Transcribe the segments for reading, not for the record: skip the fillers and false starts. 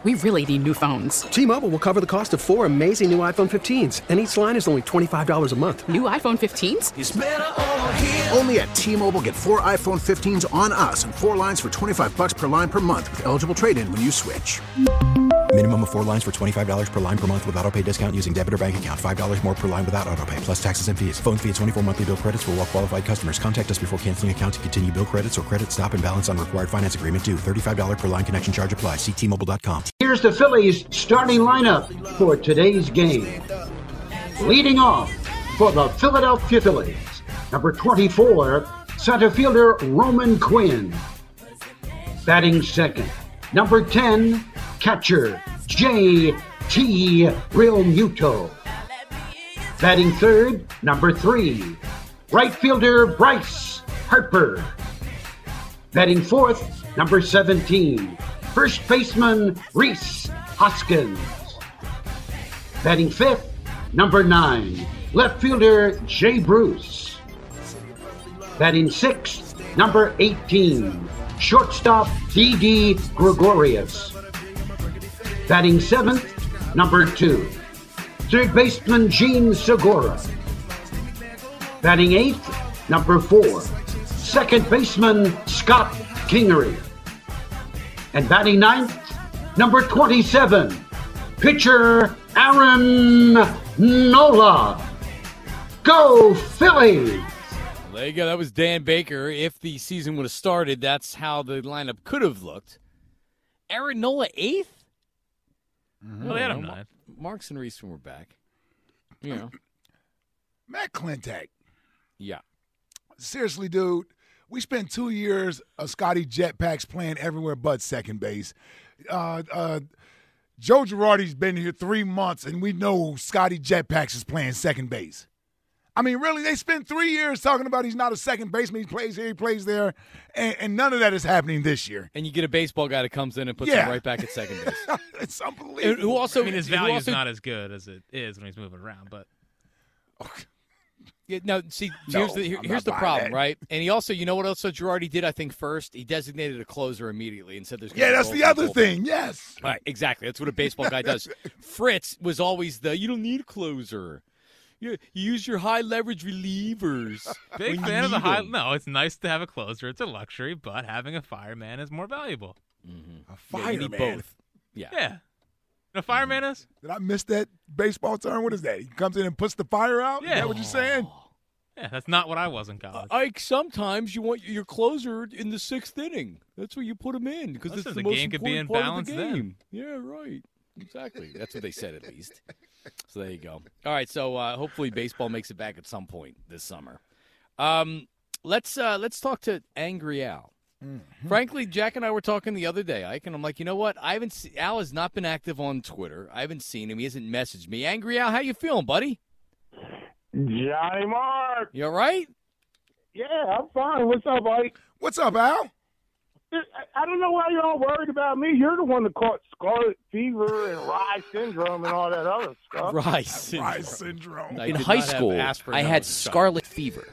We really need new phones. T-Mobile will cover the cost of 4 amazing new iPhone 15s, and each line is only $25 a month. New iPhone 15s? It's better over here. Only at T-Mobile, get 4 iPhone 15s on us and 4 lines for $25 per line per month with eligible trade-in when you switch. Minimum of 4 lines for $25 per line per month with autopay discount using debit or bank account. $5 more per line without autopay, plus taxes and fees. Phone fee at 24 monthly bill credits for well-qualified customers. Contact us before canceling account to continue bill credits or credit stop and balance on required finance agreement due. $35 per line connection charge applies. See T-Mobile.com. Here's the Phillies starting lineup for today's game. Leading off for the Philadelphia Phillies, number 24, center fielder Roman Quinn. Batting second, number 10, catcher J.T. Realmuto. Batting third, number 3, right fielder Bryce Harper. Batting fourth, number 17, first baseman Rhys Hoskins. Batting fifth, number 9, left fielder Jay Bruce. Batting sixth, number 18, shortstop Didi Gregorius. Batting seventh, number 2, third baseman Gene Segura. Batting eighth, number 4, second baseman Scott Kingery. And batting ninth, number 27, pitcher Aaron Nola. Go Phillies! There you go. That was Dan Baker. If the season would have started, that's how the lineup could have looked. Aaron Nola, 8th? Mm-hmm. Well, they had him 9th. Marks and Reese were back. You know. Matt Klentak. Yeah. Seriously, dude, we spent 2 years of Scotty Jetpacks playing everywhere but second base. Joe Girardi's been here 3 months, and we know Scotty Jetpacks is playing second base. I mean, really, they spent 3 years talking about he's not a second baseman. He plays here, he plays there, and none of that is happening this year. And you get a baseball guy that comes in and puts him right back at second base. It's unbelievable. Who also, I mean, his value is not as good as it is when he's moving around, but. Yeah, no, see, here's the problem, right? And he also, you know what else Girardi did, I think, first? He designated a closer immediately and said there's going to be that's the other thing, yes. Right, exactly. That's what a baseball guy does. Fritz was always you don't need a closer. You use your high-leverage relievers. Big fan of the high. No, it's nice to have a closer. It's a luxury, but having a fireman is more valuable. Mm-hmm. A fireman? You need both. Yeah. A fireman is? Did I miss that baseball term? What is that? He comes in and puts the fire out? Yeah. Is that what you're saying? Yeah, that's not what I was in college. Ike, sometimes you want your closer in the 6th inning. That's where you put him in because it's the most game could be in important balance part of the game. then. Yeah, right. Exactly. That's what they said at least. So there you go. All right, so hopefully baseball makes it back at some point this summer. Let's talk to Angry Al. Mm-hmm. Frankly, Jack and I were talking the other day, Ike, and I'm like, you know what? Al has not been active on Twitter. I haven't seen him. He hasn't messaged me. Angry Al, how you feeling, buddy? Johnny Mark. You all right? Yeah, I'm fine. What's up, Ike? What's up, Al? I don't know why you're all worried about me. You're the one that caught scarlet fever and Rye syndrome and all that other stuff. Rye syndrome. In high school, I had scarlet fever.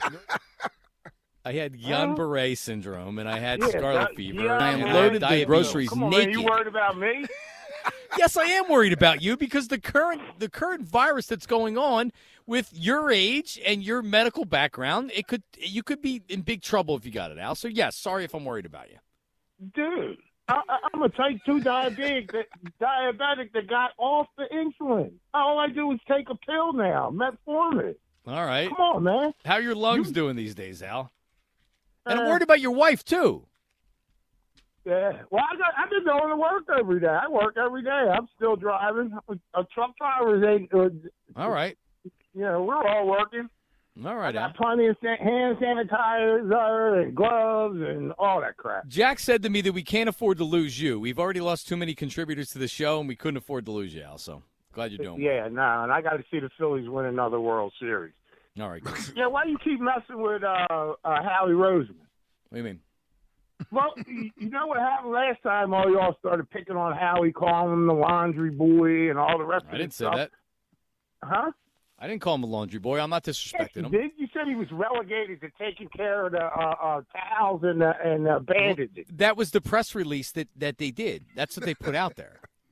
I had Guillain-Barré syndrome, and I had scarlet fever. And I am loaded the groceries Come on, naked. Man, you worried about me? Yes, I am worried about you because the current virus that's going on with your age and your medical background, you could be in big trouble if you got it, Al. So yes, sorry if I'm worried about you. Dude, I'm a type 2 diabetic that got off the insulin. All I do is take a pill now, metformin. All right. Come on, man. How are your lungs doing these days, Al? And I'm worried about your wife, too. Yeah. Well, I've been going to work every day. I work every day. I'm still driving. A truck driver ain't. All right. We're all working. All right, I got plenty of hand sanitizer and gloves and all that crap. Jack said to me that we can't afford to lose you. We've already lost too many contributors to the show, and we couldn't afford to lose you, Al. So glad you're doing well. Yeah, and I got to see the Phillies win another World Series. All right. Yeah, why do you keep messing with Howie Roseman? What do you mean? Well, you know what happened last time? All y'all started picking on Howie, calling him the laundry boy and all the rest of it. I didn't say stuff. that. Huh? I didn't call him a laundry boy. I'm not disrespecting him. Did you said he was relegated to taking care of the towels and bandages? That was the press release that they did. That's what they put out there.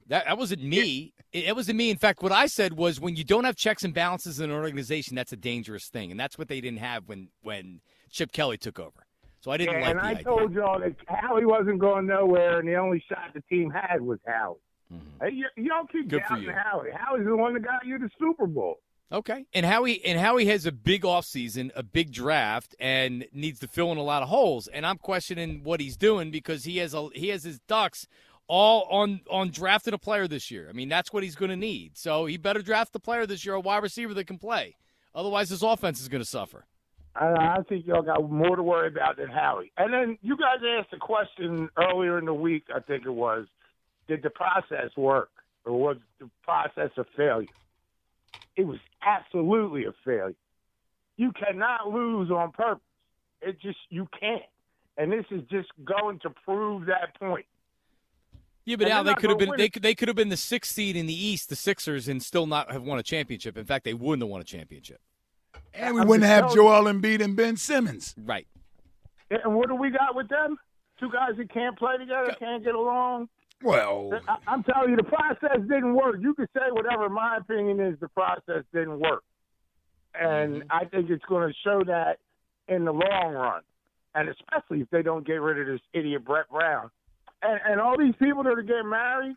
That wasn't me. It wasn't me. In fact, what I said was when you don't have checks and balances in an organization, that's a dangerous thing, and that's what they didn't have when Chip Kelly took over. So I didn't like the idea. And I told y'all that Howie wasn't going nowhere, and the only shot the team had was Howie. Mm-hmm. Hey, y'all keep doubting Howie. Howie's the one that got you the Super Bowl. Okay, and Howie has a big offseason, a big draft, and needs to fill in a lot of holes. And I'm questioning what he's doing because he has his ducks all on drafting a player this year. I mean, that's what he's going to need. So he better draft the player this year, a wide receiver that can play. Otherwise, his offense is going to suffer. I think y'all got more to worry about than Howie. And then you guys asked a question earlier in the week, I think it was, did the process work or was the process a failure? It was absolutely a failure. You cannot lose on purpose. You can't. And this is just going to prove that point. Yeah, but now they could have been they could have been the 6th seed in the East, the Sixers, and still not have won a championship. In fact, they wouldn't have won a championship. And we wouldn't have Joel Embiid and Ben Simmons. Right. And what do we got with them? Two guys that can't play together, can't get along. Well, I'm telling you, the process didn't work. You can say whatever my opinion is, the process didn't work. And I think it's going to show that in the long run, and especially if they don't get rid of this idiot Brett Brown. And all these people that are getting married,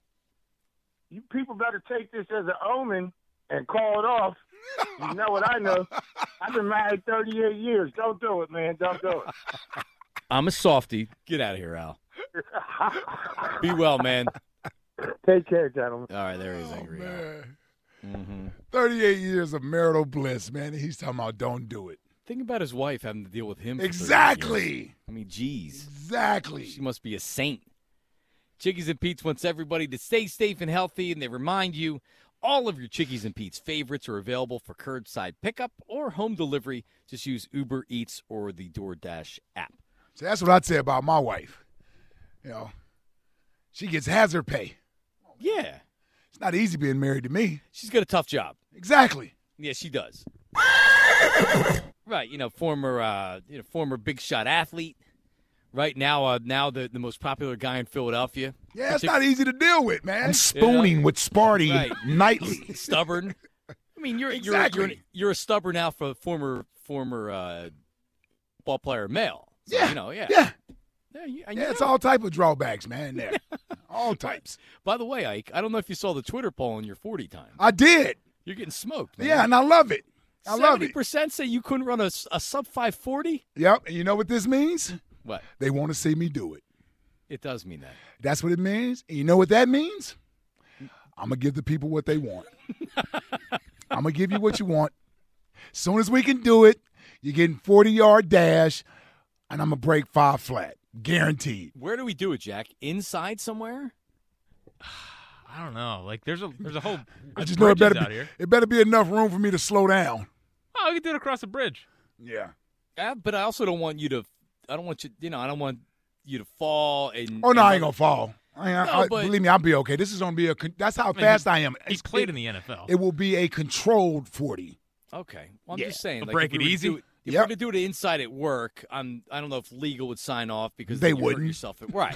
you people better take this as an omen and call it off. You know what I know. I've been married 38 years. Don't do it, man. Don't do it. I'm a softie. Get out of here, Al. Be well, man. Take care, gentlemen. All right, there he is, angry. Man. 38 years of marital bliss, man. He's talking about don't do it. Think about his wife having to deal with him. Exactly. I mean, geez. Exactly. She must be a saint. Chickies and Pete's wants everybody to stay safe and healthy, and they remind you all of your Chickies and Pete's favorites are available for curbside pickup or home delivery. Just use Uber Eats or the DoorDash app. So that's what I'd say about my wife. You know, she gets hazard pay. Yeah. It's not easy being married to me. She's got a tough job. Exactly. Yeah, she does. Right, former big shot athlete. Right now, the most popular guy in Philadelphia. Yeah, it's not easay to deal with, man. I'm spooning with Sparty nightly. Stubborn. I mean, you're a stubborn alpha, former ball player male. So, yeah. It's all type of drawbacks, man. There, all types. By the way, Ike, I don't know if you saw the Twitter poll in your 40 time. I did. You're getting smoked, man. Yeah, and I love it. I love it. 70% say you couldn't run a sub 540. Yep, and you know what this means? What? They want to see me do it. It does mean that. That's what it means. And you know what that means? I'm going to give the people what they want. I'm going to give you what you want. As soon as we can do it, you're getting 40-yard dash, and I'm going to break 5 flat. Guaranteed. Where do we do it, Jack? Inside somewhere? I don't know. Like there's a whole. I just know it better be enough room for me to slow down. Oh, you can do it across the bridge. Yeah. But I also don't want you to. I don't want you to fall and. Oh no, I ain't gonna fall. Believe me, I'll be okay. This is gonna be that's how fast I am. He played in the NFL. It will be a controlled 40. Okay. Well, I'm just saying. Like, break it easy. If we're going to do it inside at work, I don't know if legal would sign off because they wouldn't. Hurt yourself. Right.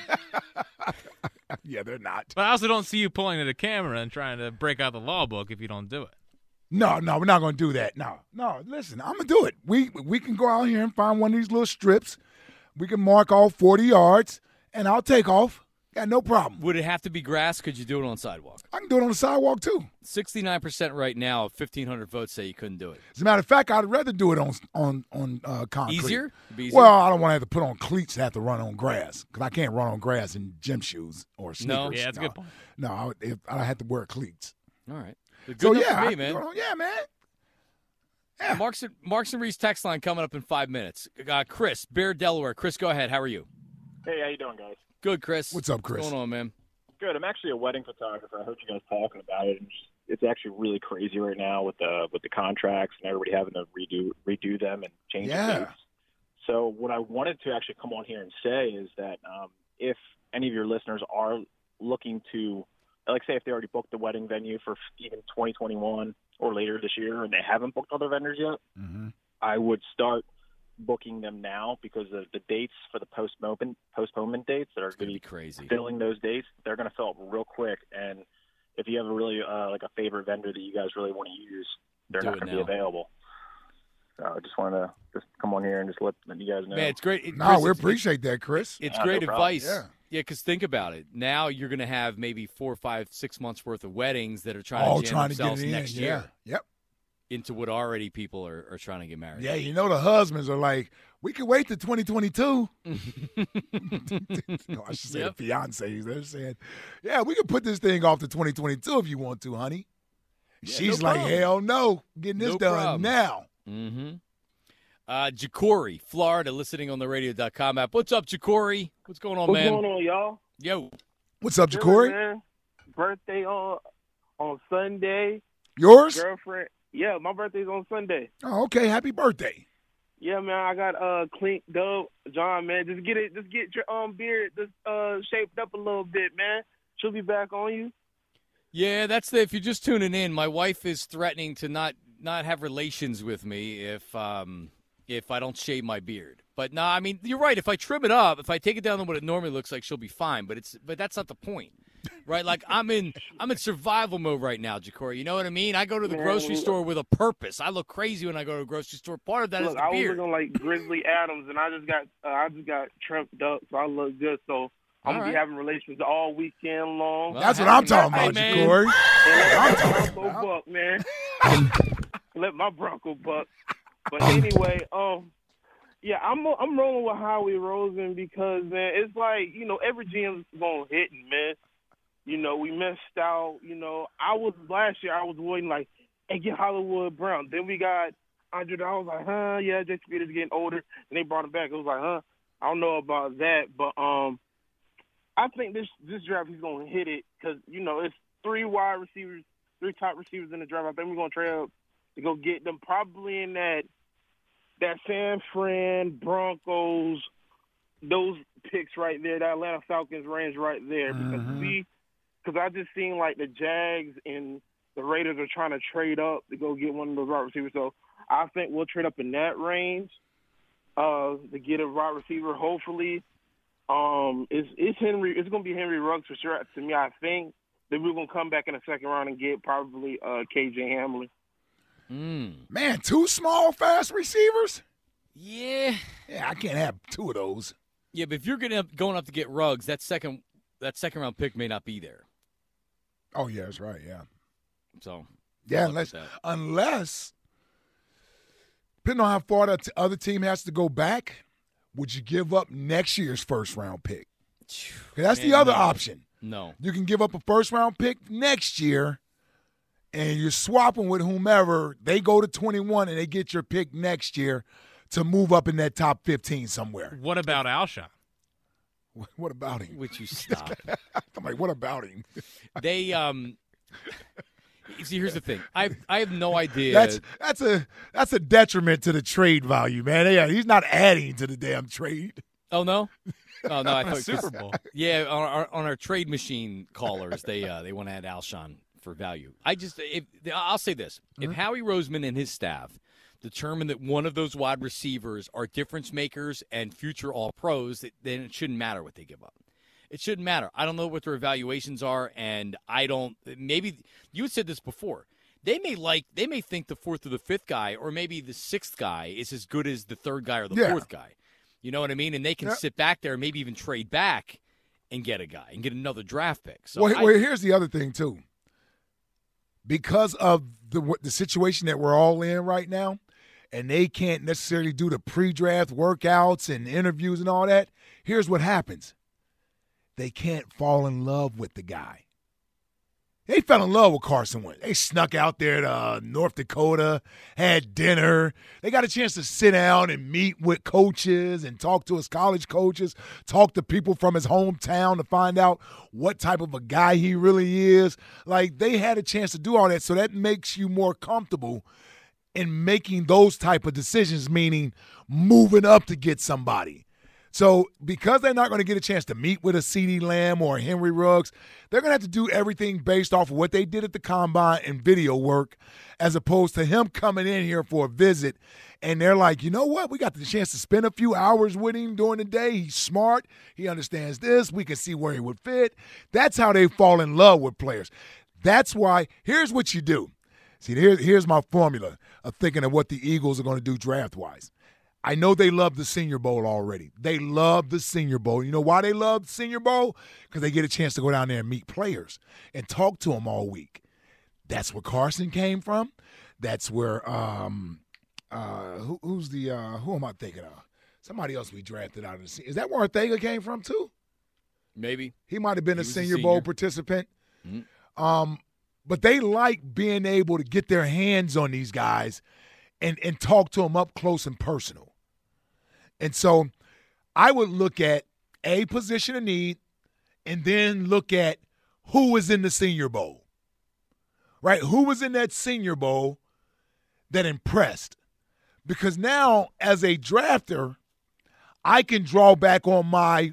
Yeah, they're not. But I also don't see you pulling at a camera and trying to break out the law book if you don't do it. No, we're not going to do that. No. Listen, I'm going to do it. We can go out here and find one of these little strips. We can mark off 40 yards, and I'll take off. Got no problem. Would it have to be grass? Could you do it on sidewalk? I can do it on the sidewalk, too. 69% right now of 1,500 votes say you couldn't do it. As a matter of fact, I'd rather do it on concrete. Easier? Well, I don't want to have to put on cleats and have to run on grass because I can't run on grass in gym shoes or sneakers. No? Yeah, that's a good point. No, I have to wear cleats. All right. Good enough for me, man. Yeah, man. Yeah. Marks and Reese text line coming up in 5 minutes. Chris, Bear, Delaware. Chris, go ahead. How are you? Hey, how you doing, guys? Good, Chris. What's up, Chris? What's going on, man? Good. I'm actually a wedding photographer. I heard you guys talking about it, and it's actually really crazy right now with the contracts and everybody having to redo them and change the dates. So what I wanted to actually come on here and say is that if any of your listeners are looking to, like, say if they already booked the wedding venue for even 2021 or later this year and they haven't booked other vendors yet, I would start booking them now because the dates for the postponement dates that are going to be crazy. Filling those dates, they're going to fill up real quick. And if you have a really like a favorite vendor that you guys really want to use, they're not going to be available. So I just wanted to just come on here and just let you guys know. Man, it's great. We appreciate that, Chris. It's great advice. Yeah. Yeah, because think about it. Now you're going to have maybe 4, 5, 6 months worth of weddings that are trying to jam themselves next year. Yep. Into what already people are trying to get married. Yeah, you know the husbands are like, we could wait till 2022. No, I should say the fiancés. They're saying, yeah, we could put this thing off to 2022 if you want to, honey. Yeah, she's like, hell no, getting this done now. Mm-hmm. Jacory, Florida, listening on the radio.com app. What's up, Jacory? What's going on, man? What's going on, y'all? Yo. What's up, Jacory? Man. Birthday on Sunday. Yours? Girlfriend. Yeah, my birthday's on Sunday. Oh, okay. Happy birthday. Yeah, man. I got Clink Dub, John, man. Just get your beard just shaped up a little bit, man. She'll be back on you. Yeah, if you're just tuning in, my wife is threatening to not have relations with me if I don't shave my beard. But no, I mean, you're right. If I trim it up, if I take it down to what it normally looks like, she'll be fine. But that's not the point, right? Like I'm in survival mode right now, Jacory. You know what I mean? I go to the grocery store with a purpose. I look crazy when I go to a grocery store. Part of that is the beard. I was looking like Grizzly Adams, and I just got trimmed up, so I look good. So I'm gonna be having relations all weekend long. Well, that's what I'm talking about, Jacory. Let my Bronco buck. But anyway, yeah, I'm rolling with Howie Roseman because, man, it's like, every GM's gonna hit and miss. We missed out. Last year I was waiting like, hey, get Hollywood Brown. Then we got Andre. I was like, yeah, Jason Peters getting older, and they brought him back. I was like, I don't know about that, but I think this draft he's gonna hit it because it's 3 wide receivers, 3 top receivers in the draft. I think we're gonna trade up to go get them probably in that San Fran, Broncos, those picks right there, that Atlanta Falcons range right there. Because I just seen like the Jags and the Raiders are trying to trade up to go get one of those wide receivers. So I think we'll trade up in that range to get a wide receiver. Hopefully, it's Henry. It's going to be Henry Ruggs for sure. To me, I think. Then we're going to come back in the second round and get probably KJ Hamler. Man, 2 small, fast receivers? Yeah. Yeah, I can't have 2 of those. Yeah, but if you're going up to get Ruggs, that second round pick may not be there. Oh, yeah, that's right, yeah. So, yeah, unless, depending on how far the other team has to go back, would you give up next year's first-round pick? That's the other option. No. You can give up a first-round pick next year, and you're swapping with whomever. They go to 21, and they get your pick next year to move up in that top 15 somewhere. What about Alshon? What about him? Would you stop? I'm like, what about him? They see, here's the thing. I have no idea. That's a detriment to the trade value, man. He's not adding to the damn trade. Oh no. Oh no! I thought Super Bowl. Yeah, on our trade machine callers, they want to add Alshon for value. I'll say this: if Howie Roseman and his staff determine that one of those wide receivers are difference makers and future All-Pros, then it shouldn't matter what they give up. It shouldn't matter. I don't know what their evaluations are, and maybe you had said this before. They may think the 4th or the 5th guy, or maybe the 6th guy is as good as the 3rd guy or the 4th guy. You know what I mean? And they can sit back there and maybe even trade back and get a guy and get another draft pick. So here's the other thing, too. Because of the situation that we're all in right now, and they can't necessarily do the pre-draft workouts and interviews and all that, here's what happens. They can't fall in love with the guy. They fell in love with Carson Wentz. They snuck out there to North Dakota, had dinner. They got a chance to sit down and meet with coaches and talk to his college coaches, talk to people from his hometown to find out what type of a guy he really is. Like, they had a chance to do all that, so that makes you more comfortable in making those type of decisions, meaning moving up to get somebody. So because they're not going to get a chance to meet with a CeeDee Lamb or a Henry Ruggs, they're going to have to do everything based off of what they did at the Combine and video work, as opposed to him coming in here for a visit. And they're like, you know what? We got the chance to spend a few hours with him during the day. He's smart. He understands this. We can see where he would fit. That's how they fall in love with players. That's why, here's what you do. See, here's my formula of thinking of what the Eagles are going to do draft-wise. I know they love the Senior Bowl already. They love the Senior Bowl. You know why they love the Senior Bowl? Because they get a chance to go down there and meet players and talk to them all week. That's where Carson came from. That's where who am I thinking of? Somebody else we drafted out of the Senior. Is that where Ortega came from too? Maybe. He might have been a Senior Bowl participant. Mm-hmm. But they like being able to get their hands on these guys and talk to them up close and personal. And so I would look at a position of need and then look at who was in the Senior Bowl, right? Who was in that Senior Bowl that impressed? Because now, as a drafter, I can draw back on my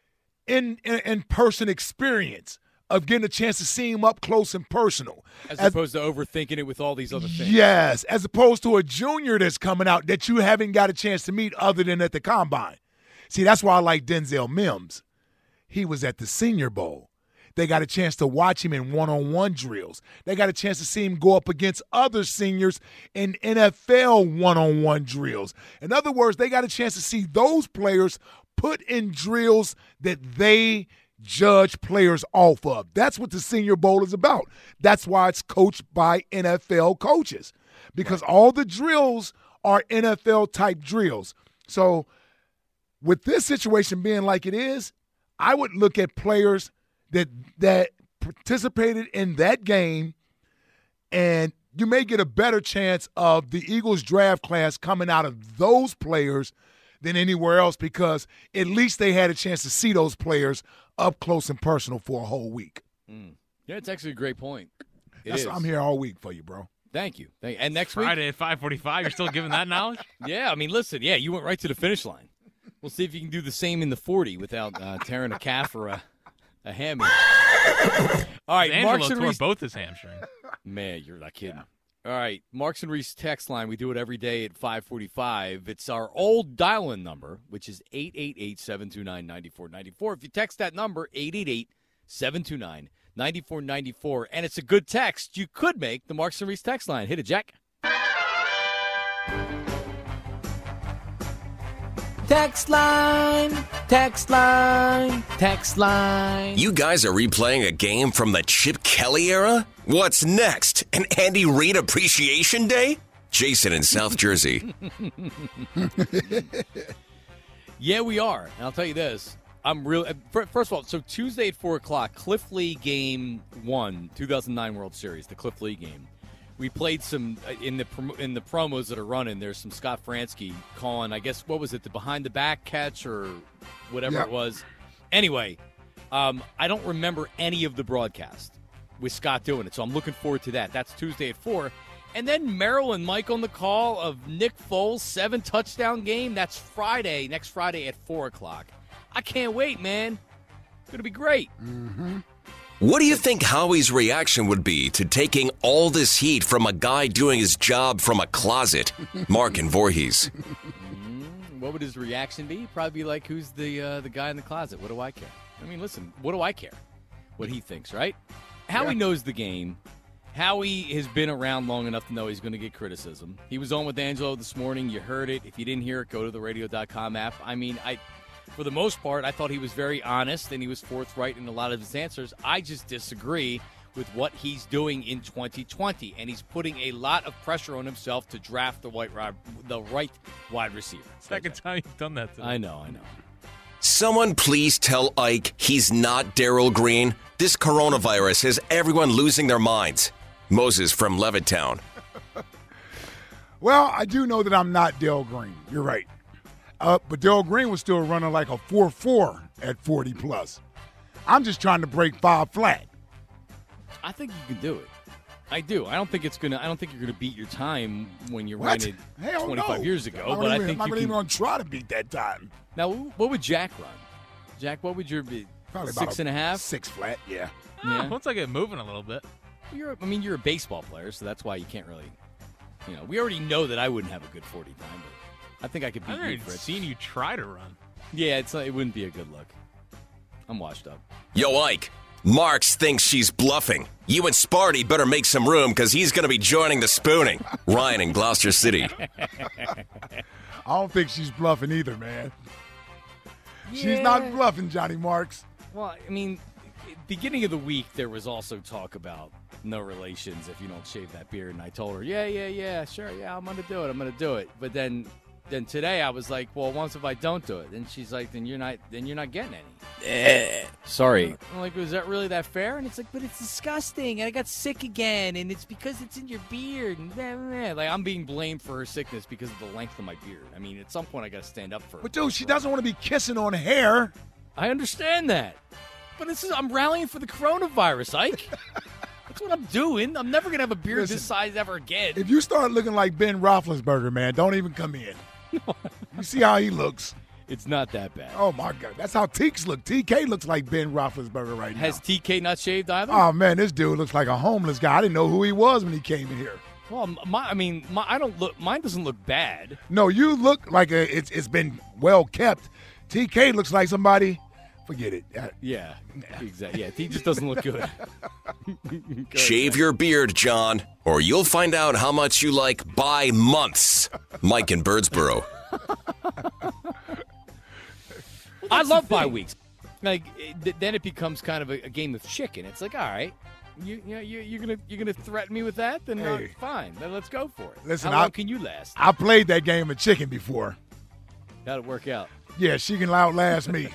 in-person experience of getting a chance to see him up close and personal. As opposed to overthinking it with all these other things. Yes, as opposed to a junior that's coming out that you haven't got a chance to meet other than at the Combine. See, that's why I like Denzel Mims. He was at the Senior Bowl. They got a chance to watch him in one-on-one drills. They got a chance to see him go up against other seniors in NFL one-on-one drills. In other words, they got a chance to see those players put in drills that they judge players off of. That's what the Senior Bowl is about. That's why it's coached by NFL coaches, because all the drills are NFL-type drills. So with this situation being like it is, I would look at players that participated in that game, and you may get a better chance of the Eagles draft class coming out of those players than anywhere else, because at least they had a chance to see those players up close and personal for a whole week. Yeah, it's actually a great point. I'm here all week for you, bro. Thank you. And next Friday week? at 5:45, you're still giving that knowledge? Yeah, I mean, listen, you went right to the finish line. We'll see if you can do the same in the 40 without tearing a calf or a hammy. All right, Angelo tore both his hamstrings. Man, you're not kidding. All right, Marks and Reese text line. We do it every day at 5:45. It's our old dial-in number, which is 888-729-9494. If you text that number, 888-729-9494, and it's a good text, you could make the Marks and Reese text line. Hit it, Jack. Text line, text line, text line. You guys are replaying a game from the Chip Kelly era? What's next? An Andy Reid Appreciation Day? Jason in South Jersey. Yeah, we are. And I'll tell you this. I'm real. First of all, so Tuesday at 4 o'clock, Cliff Lee Game 1, 2009 World Series, the Cliff Lee game. We played some in the promos that are running. There's some Scott Fransky calling, I guess, what was it, the behind-the-back catch or whatever it was. Anyway, I don't remember any of the broadcast with Scott doing it, so I'm looking forward to that. That's Tuesday at 4. And then Merrill and Mike on the call of Nick Foles' 7-touchdown game. That's Friday, next Friday at 4 o'clock. I can't wait, man. It's going to be great. Mm-hmm. What do you think Howie's reaction would be to taking all this heat from a guy doing his job from a closet? Mark and Voorhees. What would his reaction be? Probably be like, who's the guy in the closet? What do I care? I mean, listen, what do I care? What he thinks, right? Howie knows the game. Howie has been around long enough to know he's going to get criticism. He was on with Angelo this morning. You heard it. If you didn't hear it, go to the radio.com app. I mean, for the most part, I thought he was very honest and he was forthright in a lot of his answers. I just disagree with what he's doing in 2020, and he's putting a lot of pressure on himself to draft the right wide receiver. Second time you've done that today. I know. Someone please tell Ike he's not Darryl Green. This coronavirus has everyone losing their minds. Moses from Levittown. Well, I do know that I'm not Darryl Green. You're right. But Darryl Green was still running like a 4.4 at 40+. I'm just trying to break 5 flat. I think you can do it. I do. I don't think you're gonna beat your time when you ran it Hell 25 no. years ago. I'm But I not think you even can. going to try to beat that time. Now, what would Jack run? Jack, what would your be? Probably about 6.5? 6 flat, yeah. Yeah. Once I get moving a little bit. You're a baseball player, so that's why you can't really. We already know that I wouldn't have a good 40 time, but I think I could beat I've you, already Fritz. seen you try to run. Yeah, it wouldn't be a good look. I'm washed up. Yo, Ike, Marks thinks she's bluffing. You and Sparty better make some room because he's going to be joining the spooning. Ryan in Gloucester City. I don't think she's bluffing either, man. She's not bluffing, Johnny Marks. Well, I mean, beginning of the week, there was also talk about no relations if you don't shave that beard. And I told her, yeah, sure, I'm going to do it. But then today I was like, well, once if I don't do it? And she's like, then you're not getting any. Sorry. I'm like, is that really that fair? And it's like, but it's disgusting. And I got sick again. And it's because it's in your beard. And blah, blah, blah. Like, I'm being blamed for her sickness because of the length of my beard. I mean, at some point I got to stand up for her. But, dude, she doesn't want to be kissing on hair. I understand that. But I'm rallying for the coronavirus, Ike. That's what I'm doing. I'm never going to have a beard this size ever again. If you start looking like Ben Roethlisberger, man, don't even come in. You see how he looks. It's not that bad. Oh, my God. That's how Teeks look. TK looks like Ben Roethlisberger right now. Has TK not shaved either? Oh, man, this dude looks like a homeless guy. I didn't know who he was when he came in here. Well, mine doesn't look bad. No, you look like it's been well kept. TK looks like somebody. Forget it. Yeah, exactly. Yeah, he just doesn't look good. Shave your beard, John, or you'll find out how much you like by months. Mike in Birdsboro. I love bye weeks. Like then it becomes kind of a game of chicken. It's like, all right, you're gonna threaten me with that? Then fine. Then let's go for it. Listen, how long can you last? I played that game of chicken before. That'll work out. Yeah, she can outlast me.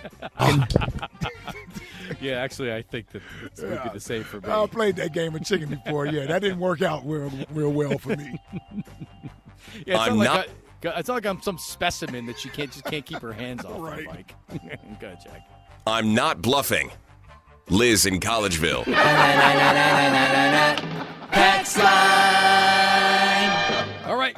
Yeah, actually, I think that it would be the same for me. I played that game of chicken before. Yeah, that didn't work out real well for me. Yeah, it's not like I'm some specimen that she can't keep her hands off. Right. Mike. Go ahead, Jack. I'm not bluffing. Liz in Collegeville. Text line.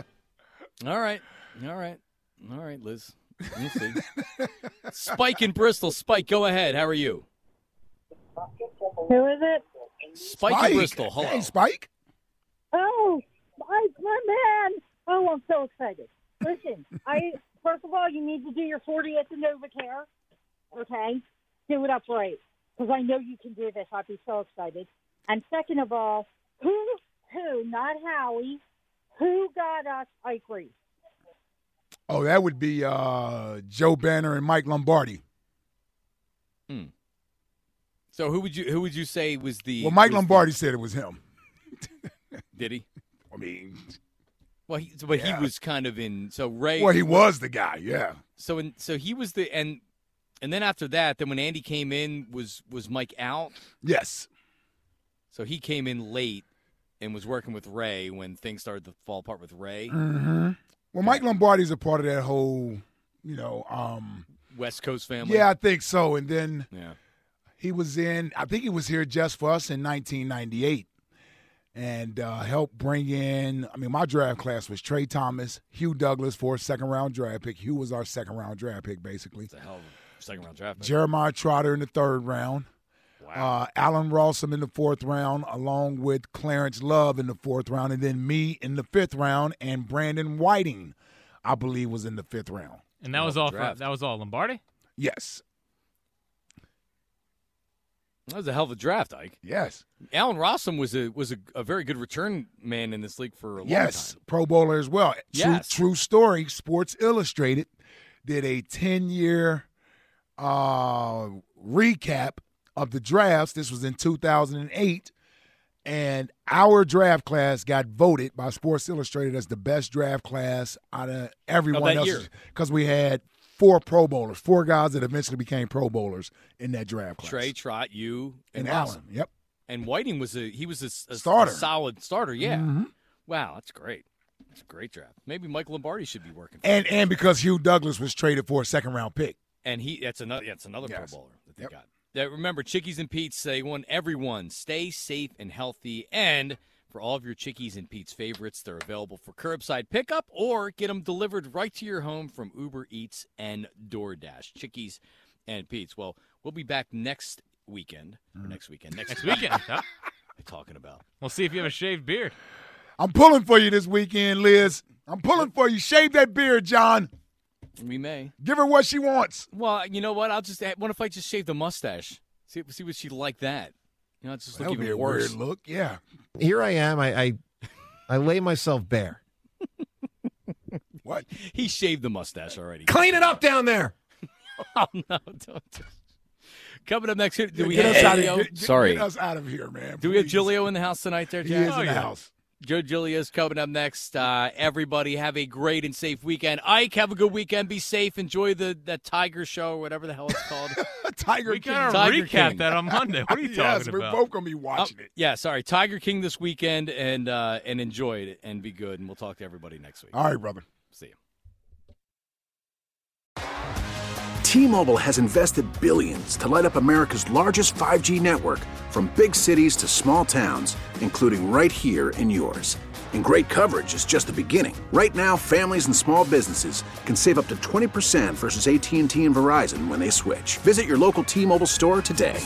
All right, Liz. We'll see. Spike in Bristol. Spike, go ahead. How are you? Who is it? Spike in Bristol. Hello. Hey, Spike. Oh, Spike, my man. Oh, I'm so excited. Listen, first of all, you need to do your 40th in NovaCare. Okay? Do it up right. Because I know you can do this. I'd be so excited. And second of all, who, not Howie, who got us Ike Reese? Oh, that would be Joe Banner and Mike Lombardi. So who would you say was the? Well, Mike Lombardi said it was him. Did he? I mean, well, he was kind of in. So Ray. Well, he was the guy. Yeah. So he was the and then after that, then when Andy came in, was Mike out? Yes. So he came in late and was working with Ray when things started to fall apart with Ray. Mm-hmm. Well, Mike Lombardi's a part of that whole, West Coast family. Yeah, I think so. And then I think he was here just for us in 1998 and helped bring in, my draft class was Trey Thomas, Hugh Douglas for a second-round draft pick. Hugh was our second-round draft pick, basically. It's a hell of a second-round draft pick. Jeremiah Trotter in the third round. Wow. Alan Rawson in the fourth round, along with Clarence Love in the fourth round, and then me in the fifth round, and Brandon Whiting, I believe, was in the fifth round. And that was all Lombardi? Yes. That was a hell of a draft, Ike. Yes. Alan Rawson was a very good return man in this league for a long time. Yes, Pro Bowler as well. Yes. True story. Sports Illustrated did a 10-year recap of the drafts. This was in 2008, and our draft class got voted by Sports Illustrated as the best draft class out of everyone else because we had 4 Pro Bowlers, 4 guys that eventually became Pro Bowlers in that draft class. Trey, Trot, you, and Allen. Yep. And Whiting was a starter, a solid starter. Yeah. Mm-hmm. Wow, that's great. That's a great draft. Maybe Mike Lombardi should be working. And because Hugh Douglas was traded for a second-round pick. And that's another Pro Bowler that they Yep. got. Remember, Chickies and Pete's, they want everyone stay safe and healthy. And for all of your Chickies and Pete's favorites. They're available for curbside pickup or get them delivered right to your home from Uber Eats and DoorDash. Chickies and Pete's. Well, we'll be back next weekend. Or next weekend. Next weekend. Huh? What are you talking about? We'll see if you have a shaved beard. I'm pulling for you this weekend, Liz. I'm pulling for you. Shave that beard, John. We may. Give her what she wants. Well, you know what? What if I just shave the mustache? See what she'd like that. You know, it's just look even a worse. Weird look, yeah. Here I am. I lay myself bare. What? He shaved the mustache already. Clean it up down there. Oh, no. Don't. Coming up next, do we get have us out Julio? Get us out of here, man. Do we have Julio in the house tonight there, Jack? He is in the house. Joe Giglio's coming up next. Everybody have a great and safe weekend. Ike, have a good weekend. Be safe. Enjoy that Tiger show or whatever the hell it's called. Tiger King. We got to recap that on Monday. What are you talking yes, about? we're both going to be watching it. Yeah, sorry. Tiger King this weekend and enjoy it and be good. And we'll talk to everybody next week. All right, brother. See you. T-Mobile has invested billions to light up America's largest 5G network, from big cities to small towns, including right here in yours. And great coverage is just the beginning. Right now, families and small businesses can save up to 20% versus AT&T and Verizon when they switch. Visit your local T-Mobile store today.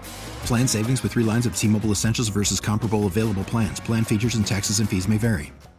Plan savings with 3 lines of T-Mobile Essentials versus comparable available plans. Plan features and taxes and fees may vary.